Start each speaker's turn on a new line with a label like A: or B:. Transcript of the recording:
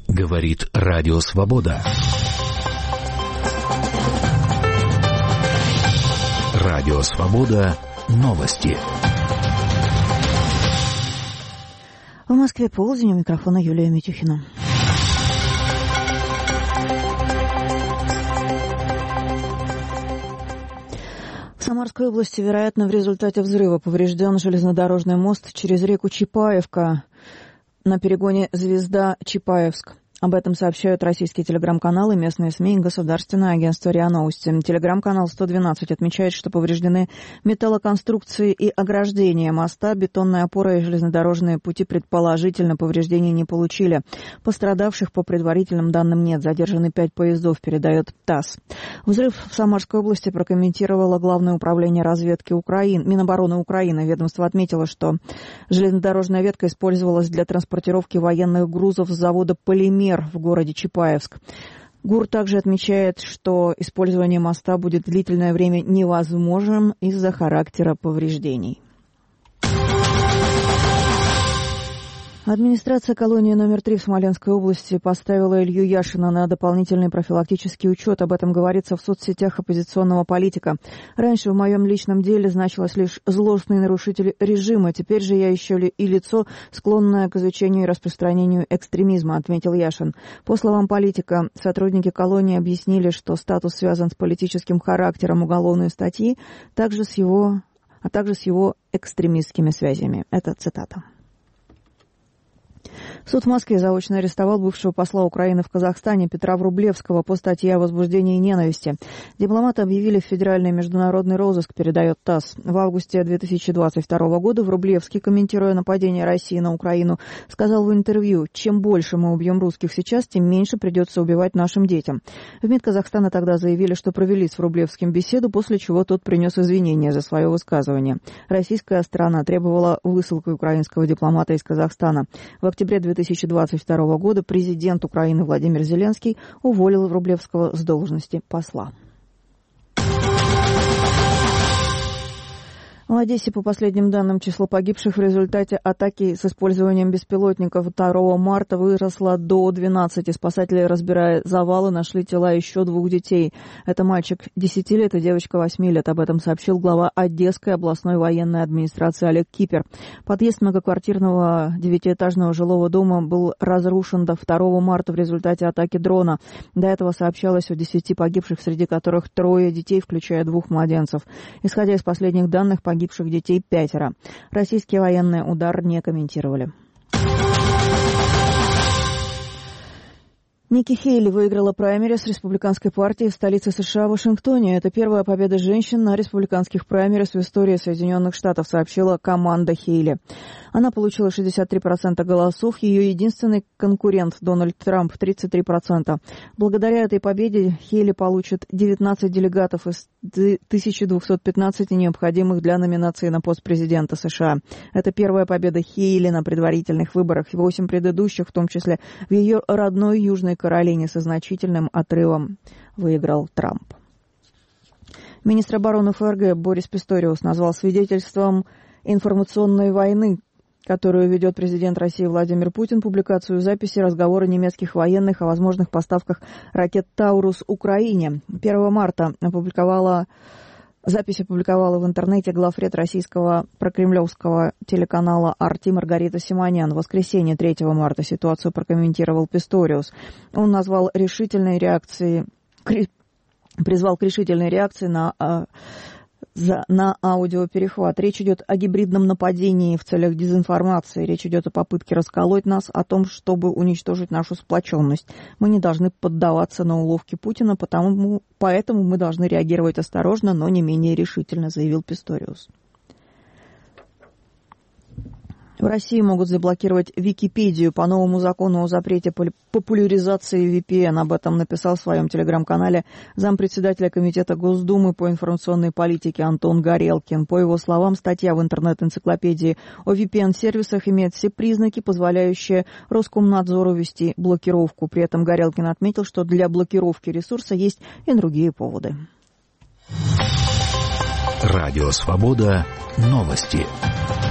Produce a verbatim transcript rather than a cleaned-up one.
A: Говорит Радио Свобода. Радио Свобода. Новости.
B: В Москве полдень, у микрофона Юлия Митюхина. В Самарской области, вероятно, в результате взрыва поврежден железнодорожный мост через реку Чапаевка на перегоне Звезда-Чапаевск. Об этом сообщают российские телеграм-каналы, местные СМИ и государственное агентство РИА Новости. Телеграм-канал сто двенадцать отмечает, что повреждены металлоконструкции и ограждения моста, бетонная опора и железнодорожные пути предположительно повреждений не получили. Пострадавших по предварительным данным нет. Задержаны пять поездов, передает ТАСС. Взрыв в Самарской области прокомментировало Главное управление разведки Украины, Минобороны Украины. Ведомство отметило, что железнодорожная ветка использовалась для транспортировки военных грузов с завода «Полимер» в городе Чапаевск. ГУР также отмечает, что использование моста будет длительное время невозможным из-за характера повреждений. Администрация колонии номер три в Смоленской области поставила Илью Яшина на дополнительный профилактический учет. Об этом говорится в соцсетях оппозиционного политика. Раньше в моем личном деле значилось лишь злостный нарушитель режима. Теперь же я еще и лицо, склонное к изучению и распространению экстремизма, отметил Яшин. По словам политика, сотрудники колонии объяснили, что статус связан с политическим характером уголовной статьи, также с его, а также с его экстремистскими связями. Это цитата. Суд в Москве заочно арестовал бывшего посла Украины в Казахстане Петра Врублевского по статье о возбуждении ненависти. Дипломаты объявили в федеральный международный розыск, передает ТАСС. В августе две тысячи двадцать второго года Врублевский, комментируя нападение России на Украину, сказал в интервью: «Чем больше мы убьем русских сейчас, тем меньше придется убивать нашим детям». В МИД Казахстана тогда заявили, что провели с Врублевским беседу, после чего тот принес извинения за свое высказывание. Российская сторона требовала высылки украинского дипломата из Казахстана. В октябре две тысячи двадцать второго года президент Украины Владимир Зеленский уволил Врублевского с должности посла. В Одессе, по последним данным, число погибших в результате атаки с использованием беспилотников второго марта выросло до двенадцати. Спасатели, разбирая завалы, нашли тела еще двух детей. Это мальчик десяти лет и девочка восьми лет. Об этом сообщил глава Одесской областной военной администрации Олег Кипер. Подъезд многоквартирного девятиэтажного жилого дома был разрушен до второго марта в результате атаки дрона. До этого сообщалось о десяти погибших, среди которых трое детей, включая двух младенцев. Исходя из последних данных, погибших Погибших детей пятеро. Российские военные удар не комментировали. Никки Хейли выиграла праймерис республиканской партии в столице США Вашингтоне. Это первая победа женщин на республиканских праймерис в истории Соединенных Штатов, сообщила команда Хейли. Она получила шестьдесят три процента голосов. Ее единственный конкурент Дональд Трамп — тридцать три процента. Благодаря этой победе Хейли получит девятнадцать делегатов из тысячи двухсот пятнадцати необходимых для номинации на пост президента США. Это первая победа Хейли на предварительных выборах. Восемь предыдущих, в том числе в ее родной Южной Каролине, со значительным отрывом выиграл Трамп. Министр обороны ФРГ Борис Писториус назвал свидетельством информационной войны, которую ведет президент России Владимир Путин, публикацию записи разговора немецких военных о возможных поставках ракет «Таурус» Украине. первого марта опубликовала Запись опубликовала в интернете главред российского прокремлевского телеканала «Арти» Маргарита Симонян. В воскресенье третьего марта ситуацию прокомментировал Писториус. Он назвал решительной реакцией, призвал к решительной реакции на, на аудиоперехват. Речь идет о гибридном нападении в целях дезинформации. Речь идет о попытке расколоть нас, о том, чтобы уничтожить нашу сплоченность. Мы не должны поддаваться на уловки Путина, потому, поэтому мы должны реагировать осторожно, но не менее решительно, заявил Писториус. В России могут заблокировать Википедию по новому закону о запрете популяризации ви пи эн. Об этом написал в своем телеграм-канале зампредседателя Комитета Госдумы по информационной политике Антон Горелкин. По его словам, статья в интернет-энциклопедии о ви пи эн-сервисах имеет все признаки, позволяющие Роскомнадзору вести блокировку. При этом Горелкин отметил, что для блокировки ресурса есть и другие поводы.
A: Радио Свобода. Новости.